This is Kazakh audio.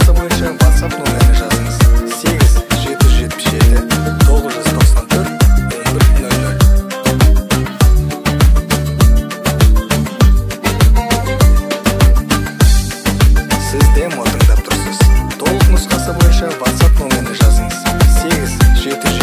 нұсқасы бойынша WhatsApp нөміріне жазыңыз. 8-777-994-1100. Сіз демо тыңдап тұрсыз. Толық нұсқасы бойынша WhatsApp нөміріне жазыңыз. 8-777